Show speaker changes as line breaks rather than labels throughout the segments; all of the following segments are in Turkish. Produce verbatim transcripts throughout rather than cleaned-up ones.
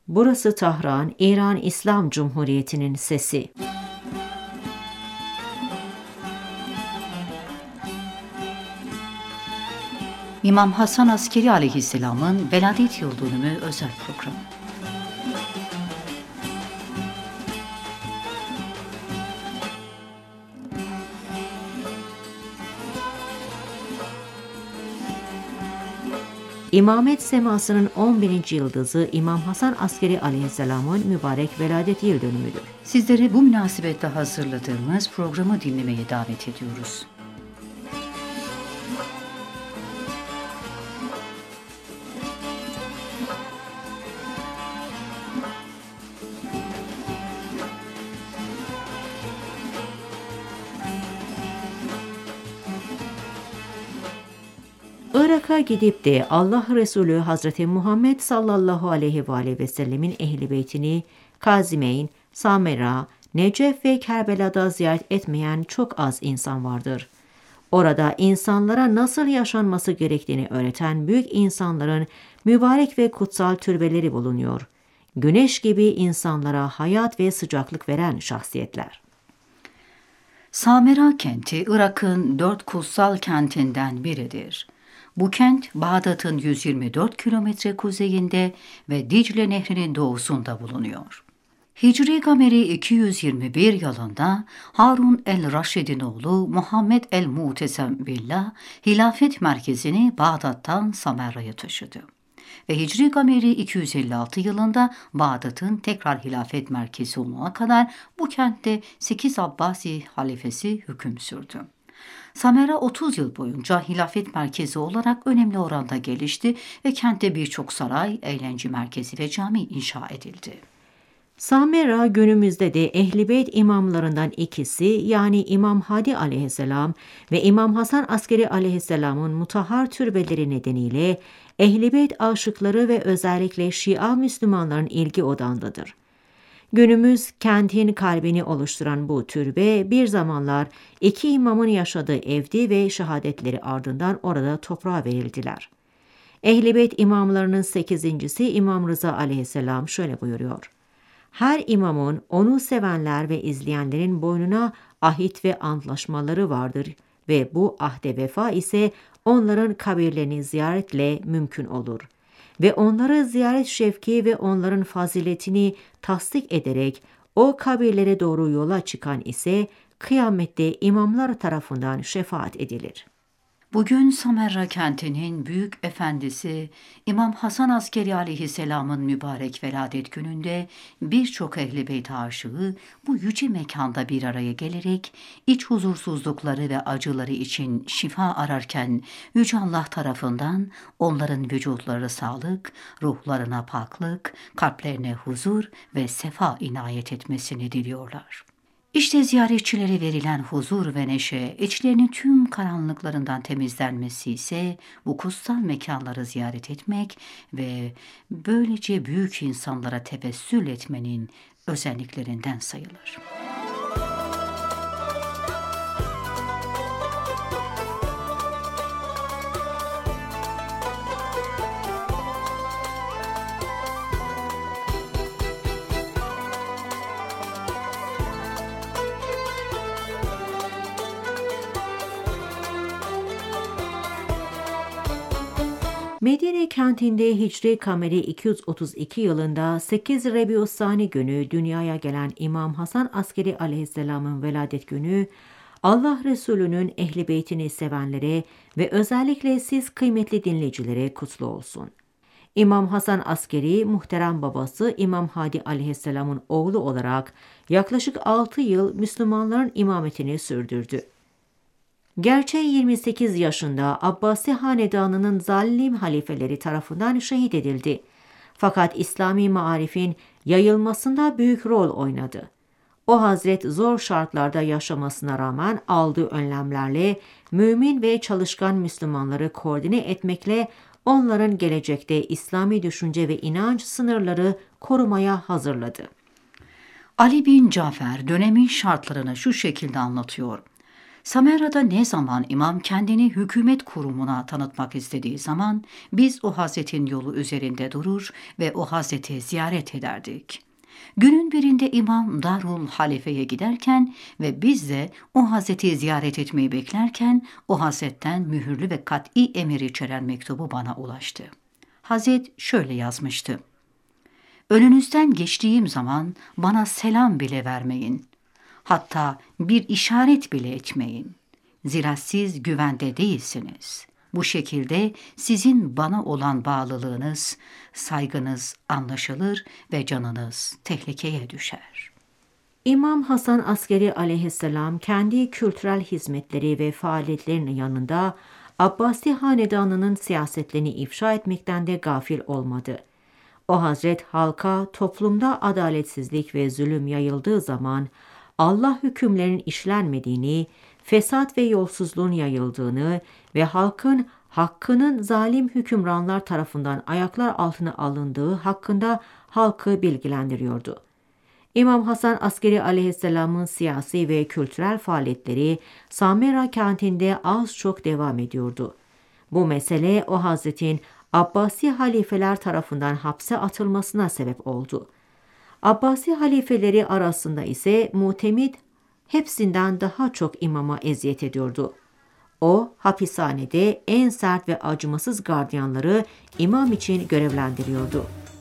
Burası Tahran, İran İslam Cumhuriyeti'nin sesi.
İmam Hasan Askeri Aleyhisselam'ın Veladet Yıldönümü özel programı.
İmamet semasının on birinci yıldızı İmam Hasan Askeri Aleyhisselam'ın mübarek veladet yıldönümüdür.
Sizleri bu münasebetle hazırladığımız programı dinlemeye davet ediyoruz.
Irak'a gidip de Allah Resulü Hazreti Muhammed sallallahu aleyhi ve aleyhi ve sellemin ehl-i beytini Kazimeyn, Samera, Necef ve Kerbela'da ziyaret etmeyen çok az insan vardır. Orada insanlara nasıl yaşanması gerektiğini öğreten büyük insanların mübarek ve kutsal türbeleri bulunuyor. Güneş gibi insanlara hayat ve sıcaklık veren şahsiyetler.
Samera kenti Irak'ın dört kutsal kentinden biridir. Bu kent Bağdat'ın yüz yirmi dört kilometre kuzeyinde ve Dicle Nehri'nin doğusunda bulunuyor. Hicri Gameri iki yüz yirmi bir yılında Harun el-Raşid'in oğlu Muhammed el-Mu'tesem Billah hilafet merkezini Bağdat'tan Samera'ya taşıdı. Ve Hicri Gameri iki yüz elli altı yılında Bağdat'ın tekrar hilafet merkezi olana kadar bu kentte sekiz Abbasi halifesi hüküm sürdü. Samera otuz yıl boyunca hilafet merkezi olarak önemli oranda gelişti ve kentte birçok saray, eğlence merkezi ve cami inşa edildi.
Samera günümüzde de Ehl-i Beyt imamlarından ikisi yani İmam Hadi aleyhisselam ve İmam Hasan Askeri aleyhisselamın mutahhar türbeleri nedeniyle Ehl-i Beyt aşıkları ve özellikle Şia Müslümanların ilgi odağındadır. Günümüz kentin kalbini oluşturan bu türbe bir zamanlar iki imamın yaşadığı evdi ve şehadetleri ardından orada toprağa verildiler. Ehl-i Beyt imamlarının sekizincisi İmam Rıza aleyhisselam şöyle buyuruyor. Her imamın onu sevenler ve izleyenlerin boynuna ahit ve antlaşmaları vardır ve bu ahde vefa ise onların kabirlerini ziyaretle mümkün olur. Ve onları ziyaret şevki ve onların faziletini tasdik ederek o kabirlere doğru yola çıkan ise kıyamette imamlar tarafından şefaat edilir.
Bugün Samera kentinin büyük efendisi İmam Hasan Askeri Aleyhisselam'ın mübarek veladet gününde birçok Ehl-i Beyt aşığı bu yüce mekanda bir araya gelerek iç huzursuzlukları ve acıları için şifa ararken Yüce Allah tarafından onların vücutları sağlık, ruhlarına paklık, kalplerine huzur ve sefa inayet etmesini diliyorlar. İşte ziyaretçilere verilen huzur ve neşe, içlerinin tüm karanlıklarından temizlenmesi ise bu kutsal mekanları ziyaret etmek ve böylece büyük insanlara tevessül etmenin özelliklerinden sayılır.
Medine kentinde Hicri Kameri iki yüz otuz iki yılında sekiz Rebiü's-Sani günü dünyaya gelen İmam Hasan Askeri aleyhisselamın veladet günü, Allah Resulü'nün ehl-i beytini sevenlere ve özellikle siz kıymetli dinleyicilere kutlu olsun. İmam Hasan Askeri, muhterem babası İmam Hadi aleyhisselamın oğlu olarak yaklaşık altı yıl Müslümanların imametini sürdürdü. Gerçi yirmi sekiz yaşında Abbasi hanedanının zalim halifeleri tarafından şehit edildi. Fakat İslami maarifin yayılmasında büyük rol oynadı. O hazret zor şartlarda yaşamasına rağmen aldığı önlemlerle mümin ve çalışkan Müslümanları koordine etmekle onların gelecekte İslami düşünce ve inanç sınırları korumaya hazırladı.
Ali bin Cafer dönemin şartlarını şu şekilde anlatıyor. Samera'da ne zaman imam kendini hükümet kurumuna tanıtmak istediği zaman biz o hazretin yolu üzerinde durur ve o hazreti ziyaret ederdik. Günün birinde imam Darul Halefe'ye giderken ve biz de o hazreti ziyaret etmeyi beklerken o hazretten mühürlü ve kat'i emir içeren mektubu bana ulaştı. Hazret şöyle yazmıştı: "Önünüzden geçtiğim zaman bana selam bile vermeyin. Hatta bir işaret bile etmeyin. Zira siz güvende değilsiniz. Bu şekilde sizin bana olan bağlılığınız, saygınız anlaşılır ve canınız tehlikeye düşer."
İmam Hasan Askeri aleyhisselam kendi kültürel hizmetleri ve faaliyetlerinin yanında Abbasi hanedanının siyasetlerini ifşa etmekten de gafil olmadı. O hazret halka toplumda adaletsizlik ve zulüm yayıldığı zaman Allah hükümlerinin işlenmediğini, fesat ve yolsuzluğun yayıldığını ve halkın hakkının zalim hükümranlar tarafından ayaklar altına alındığı hakkında halkı bilgilendiriyordu. İmam Hasan Askeri aleyhisselamın siyasi ve kültürel faaliyetleri Samera kentinde az çok devam ediyordu. Bu mesele o hazretin Abbasi halifeler tarafından hapse atılmasına sebep oldu. Abbasi halifeleri arasında ise Mutemid hepsinden daha çok imama eziyet ediyordu. O hapishanede en sert ve acımasız gardiyanları imam için görevlendiriyordu.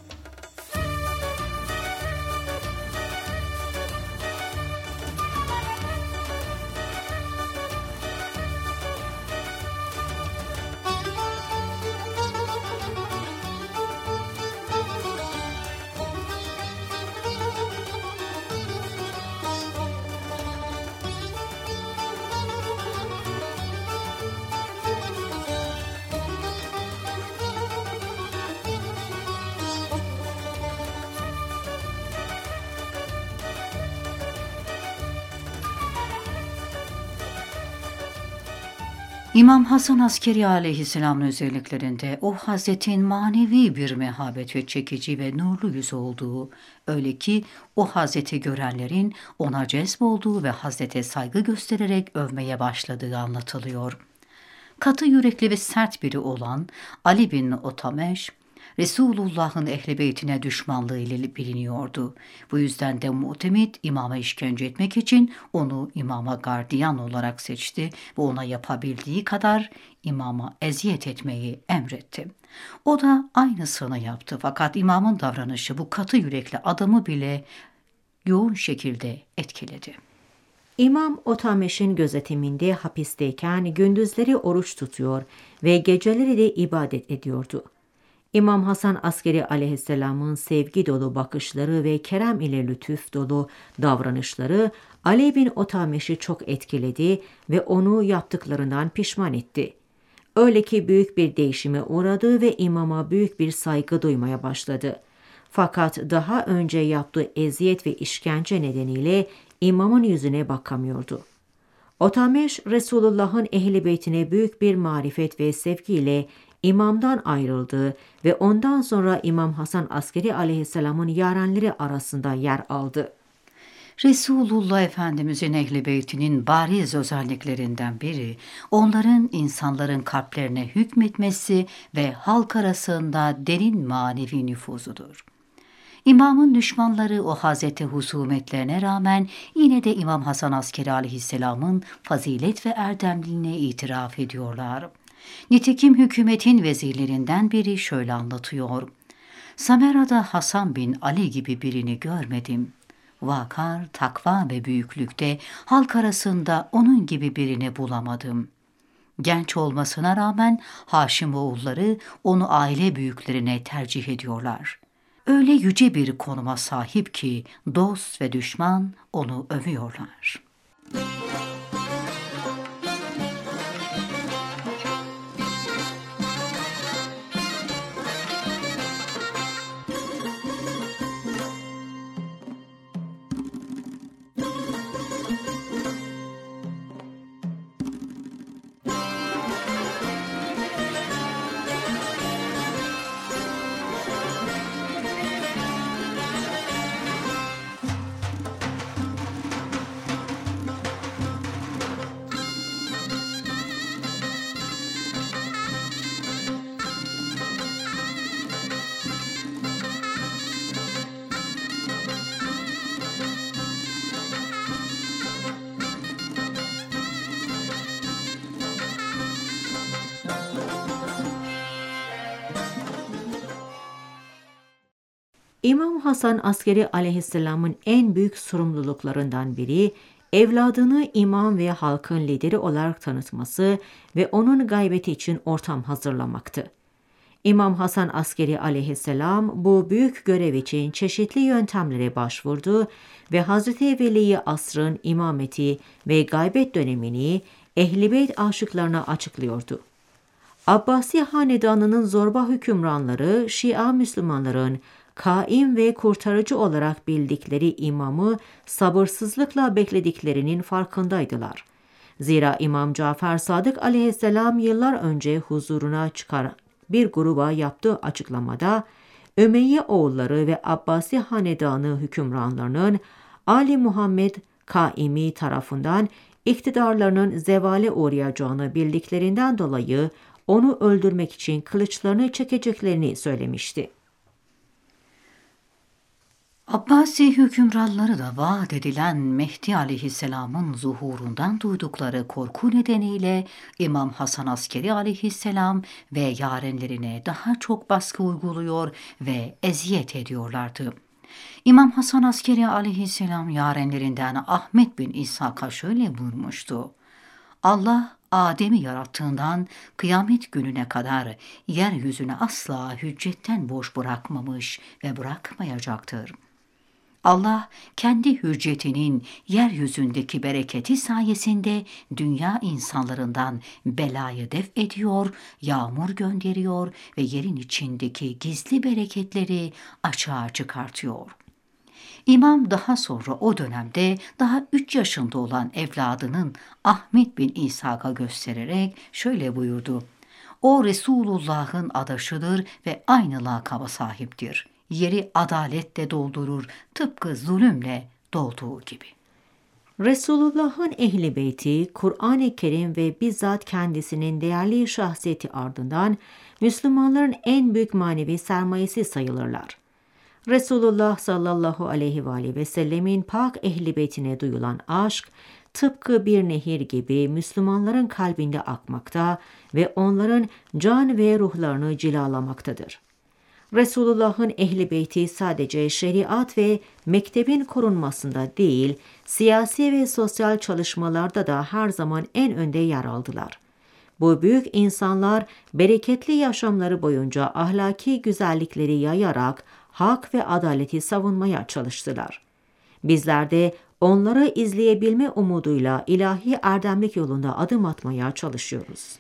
İmam Hasan Askeri aleyhisselamın özelliklerinde o hazretin manevi bir mehabet ve çekici ve nurlu yüz olduğu, öyle ki o hazreti görenlerin ona cezb olduğu ve hazrete saygı göstererek övmeye başladığı anlatılıyor. Katı yürekli ve sert biri olan Ali bin Otameş, Resulullah'ın ehl-i beytine düşmanlığı ile biliniyordu. Bu yüzden de Mu'temid imama işkence etmek için onu imama gardiyan olarak seçti ve ona yapabildiği kadar imama eziyet etmeyi emretti. O da aynısını yaptı, fakat imamın davranışı bu katı yürekli adamı bile yoğun şekilde etkiledi.
İmam Otameş'in gözetiminde hapisteyken gündüzleri oruç tutuyor ve geceleri de ibadet ediyordu. İmam Hasan Askeri aleyhisselamın sevgi dolu bakışları ve kerem ile lütuf dolu davranışları Ali bin Otameş'i çok etkiledi ve onu yaptıklarından pişman etti. Öyle ki büyük bir değişime uğradı ve imama büyük bir saygı duymaya başladı. Fakat daha önce yaptığı eziyet ve işkence nedeniyle imamın yüzüne bakamıyordu. Otameş, Resulullah'ın ehl-i beytine büyük bir marifet ve sevgiyle imamdan ayrıldı ve ondan sonra İmam Hasan Askeri aleyhisselamın yarenleri arasında yer aldı.
Resulullah Efendimizin ehl-i beytinin bariz özelliklerinden biri, onların insanların kalplerine hükmetmesi ve halk arasında derin manevi nüfuzudur. İmamın düşmanları o hazreti husumetlerine rağmen yine de İmam Hasan Askeri aleyhisselamın fazilet ve erdemliğine itiraf ediyorlar. Nitekim hükümetin vezirlerinden biri şöyle anlatıyor: "Samera'da Hasan bin Ali gibi birini görmedim. Vakar, takva ve büyüklükte halk arasında onun gibi birini bulamadım. Genç olmasına rağmen Haşimoğulları onu aile büyüklerine tercih ediyorlar. Öyle yüce bir konuma sahip ki dost ve düşman onu övüyorlar."
İmam Hasan Askeri aleyhisselamın en büyük sorumluluklarından biri, evladını imam ve halkın lideri olarak tanıtması ve onun gaybeti için ortam hazırlamaktı. İmam Hasan Askeri aleyhisselam bu büyük görev için çeşitli yöntemlere başvurdu ve Hazreti Veli asrın imameti ve gaybet dönemini Ehl-i Beyt aşıklarına açıklıyordu. Abbasi hanedanının zorba hükümranları Şia Müslümanların kaim ve kurtarıcı olarak bildikleri imamı sabırsızlıkla beklediklerinin farkındaydılar. Zira İmam Cafer Sadık aleyhisselam yıllar önce huzuruna çıkar bir gruba yaptığı açıklamada, Ümeyye oğulları ve Abbasi hanedanı hükümranlarının Ali Muhammed Kaimi tarafından iktidarlarının zevale uğrayacağını bildiklerinden dolayı onu öldürmek için kılıçlarını çekeceklerini söylemişti.
Abbasi hükümranları da vaat edilen Mehdi aleyhisselamın zuhurundan duydukları korku nedeniyle İmam Hasan Askeri aleyhisselam ve yarenlerine daha çok baskı uyguluyor ve eziyet ediyorlardı. İmam Hasan Askeri aleyhisselam yarenlerinden Ahmet bin İshak'a şöyle buyurmuştu: Allah Adem'i yarattığından kıyamet gününe kadar yeryüzüne asla hüccetten boş bırakmamış ve bırakmayacaktır. Allah kendi hüccetinin yeryüzündeki bereketi sayesinde dünya insanlarından belayı def ediyor, yağmur gönderiyor ve yerin içindeki gizli bereketleri açığa çıkartıyor. İmam daha sonra o dönemde daha üç yaşında olan evladının Ahmet bin İshak'a göstererek şöyle buyurdu: O Resulullah'ın adaşıdır ve aynı lakaba sahiptir. Yeri adaletle doldurur, tıpkı zulümle dolduğu gibi.
Resulullah'ın ehli beyti, Kur'an-ı Kerim ve bizzat kendisinin değerli şahsiyeti ardından Müslümanların en büyük manevi sermayesi sayılırlar. Resulullah sallallahu aleyhi ve aleyhi ve sellemin pak ehli beytine duyulan aşk, tıpkı bir nehir gibi Müslümanların kalbinde akmakta ve onların can ve ruhlarını cilalamaktadır. Resulullah'ın ehli beyti sadece şeriat ve mektebin korunmasında değil, siyasi ve sosyal çalışmalarda da her zaman en önde yer aldılar. Bu büyük insanlar bereketli yaşamları boyunca ahlaki güzellikleri yayarak hak ve adaleti savunmaya çalıştılar. Bizler de onları izleyebilme umuduyla ilahi erdemlik yolunda adım atmaya çalışıyoruz.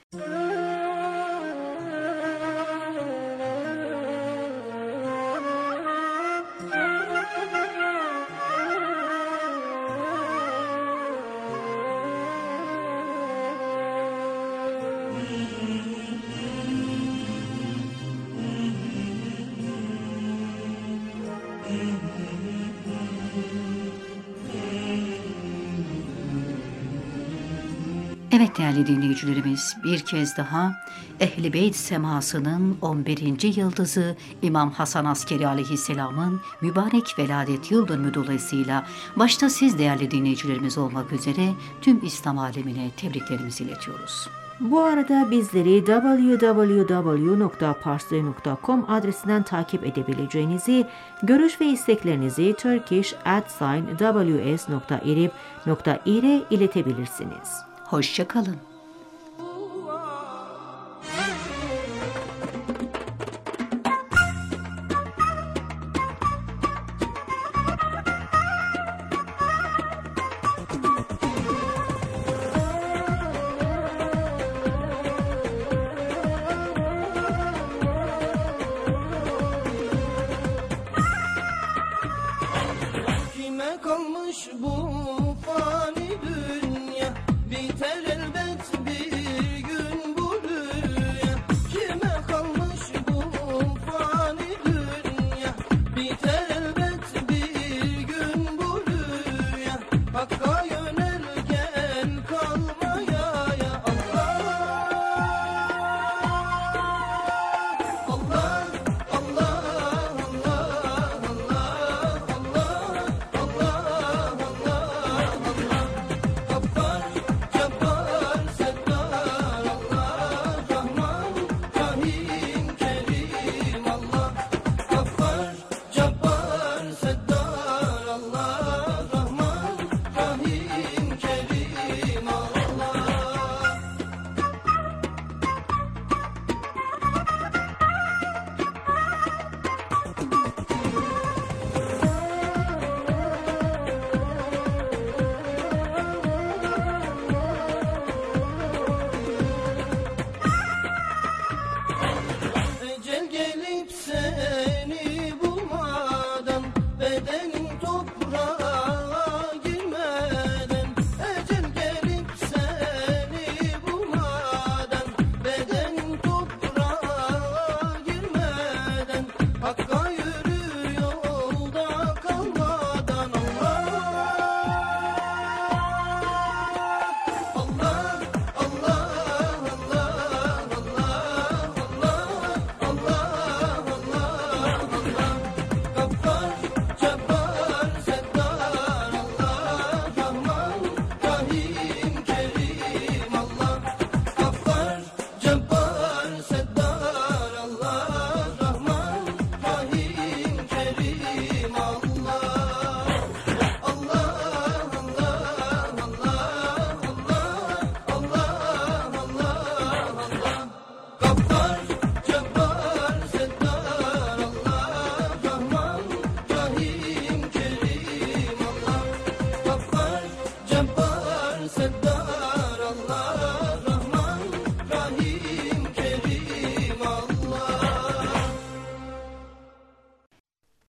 Evet değerli dinleyicilerimiz, bir kez daha Ehl-i Beyt semasının on birinci yıldızı İmam Hasan Askeri aleyhisselamın mübarek veladet yıl dönümü dolayısıyla başta siz değerli dinleyicilerimiz olmak üzere tüm İslam alemine tebriklerimizi iletiyoruz.
Bu arada bizleri double-u double-u double-u nokta parsley nokta com adresinden takip edebileceğinizi, görüş ve isteklerinizi turkish at ws nokta irib nokta ir'e iletebilirsiniz.
Hoşça kalın.
Kime kalmış bu